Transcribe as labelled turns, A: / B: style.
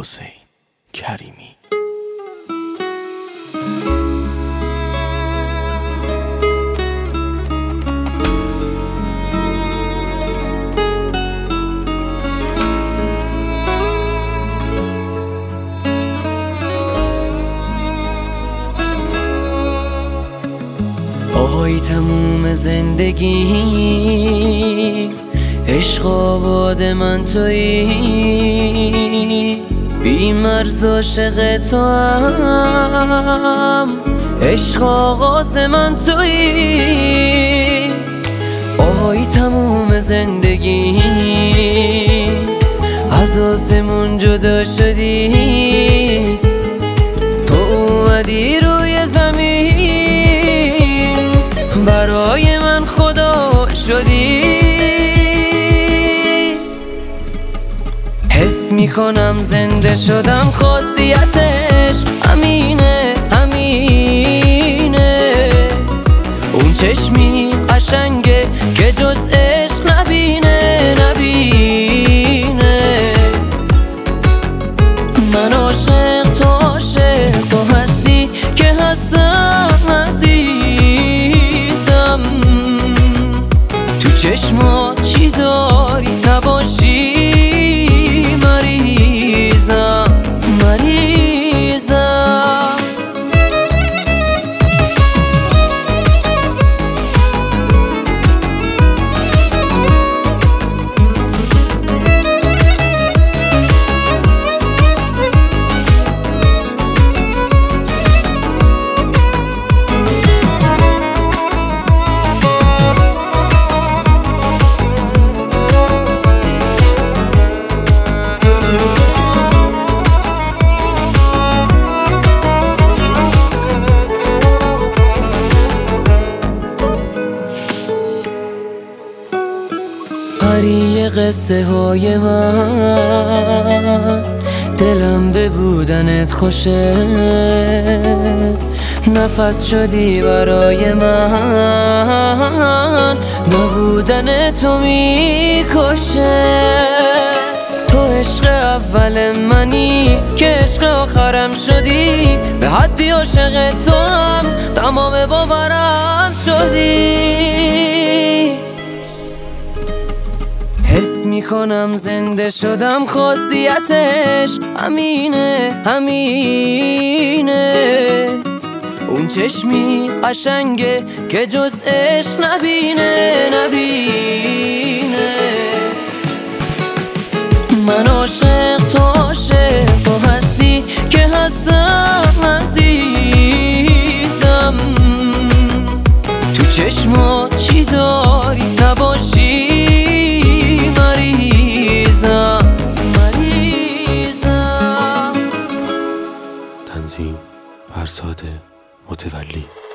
A: حسین کریمی.
B: آهای تموم زندگی عشق آباد من تویی، بی مرز عاشق تو هم عشق آغاز من تویی. آهای تموم زندگی از آسمون جدا شدی، تو اومدی روی زمین برای من خدا شدی. حس میکنم زنده شدم، خاصیتش همینه همینه. اون چشمی قشنگه که جز عشق نبینه نبینه. من عاشق تو عاشق تو هستی که هستم عزیزم. تو چشمات چی داری نباشی مریضم مریضم. پری قصه های من، دلم به بودنت خوشه. نفس شدی برای من، نبودن تو میکشه. تو عشق اول منی که عشق آخرم شدی، به حدی عاشق تو هم تمام باورم شدی. حس میکنم زنده شدم، خاصیتش همینه همینه. اون چشمی قشنگه که جز عشق نبینه نبینه. من عاشق تو عاشق تو هستی که هستم عزیزم. تو چشمات چی داری نباشی مریضم مریضم.
A: تنظیم فرزاد متولی.